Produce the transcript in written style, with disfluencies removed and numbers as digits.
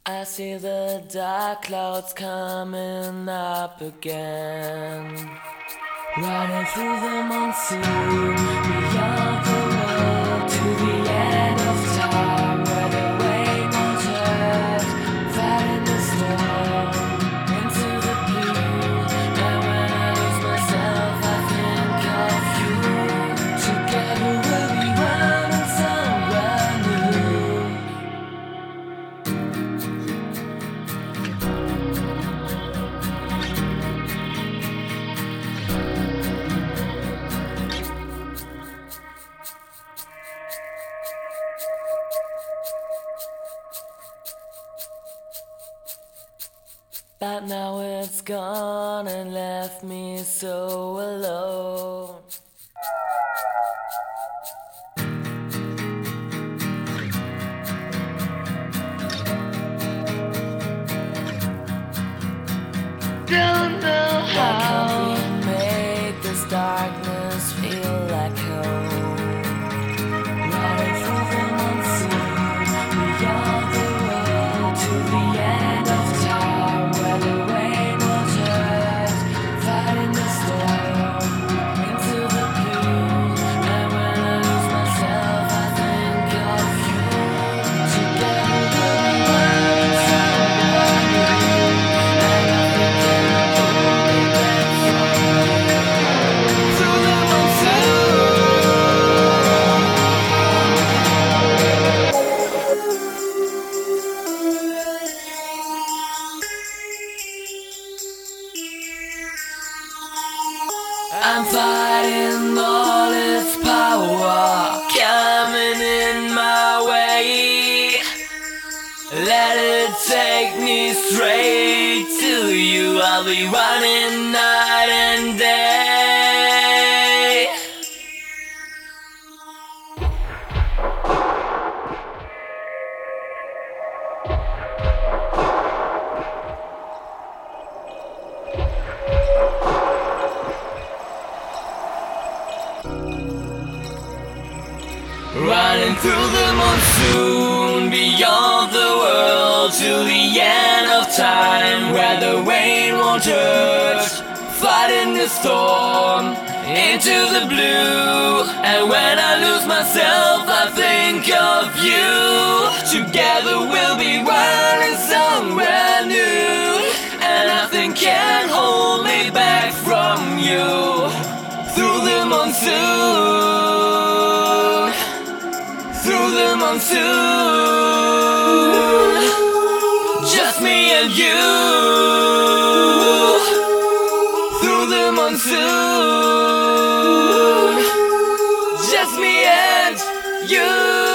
I see the dark clouds coming up again, riding through the monsoon, beyond the world to the end of time, where the rain won't hurt, fighting the storm into the blue. And when I lose myself, I think of you. Together we'll be running somewhere new. But now it's gone and left me so alone. Don't know how we make this darkness feel like home. Riding through the monsoon, beyond the world to the end of time, where the rain won't hurt, fighting the storm into the blue. And when I lose myself, I think of you. Together we'll be running somewhere new, and nothing can hold me back from you. Through the monsoon. I'm fighting all its power coming in my way. Let it take me straight to you. I'll be running night and day. Running through the monsoon, beyond the world to the end of time, where the rain won't hurt, fighting the storm into the blue. And when I lose myself, I think of you. Together we'll be running somewhere new, and nothing can hold me back from you. Through the monsoon, through the monsoon, just me and you. Through the monsoon, just me and you.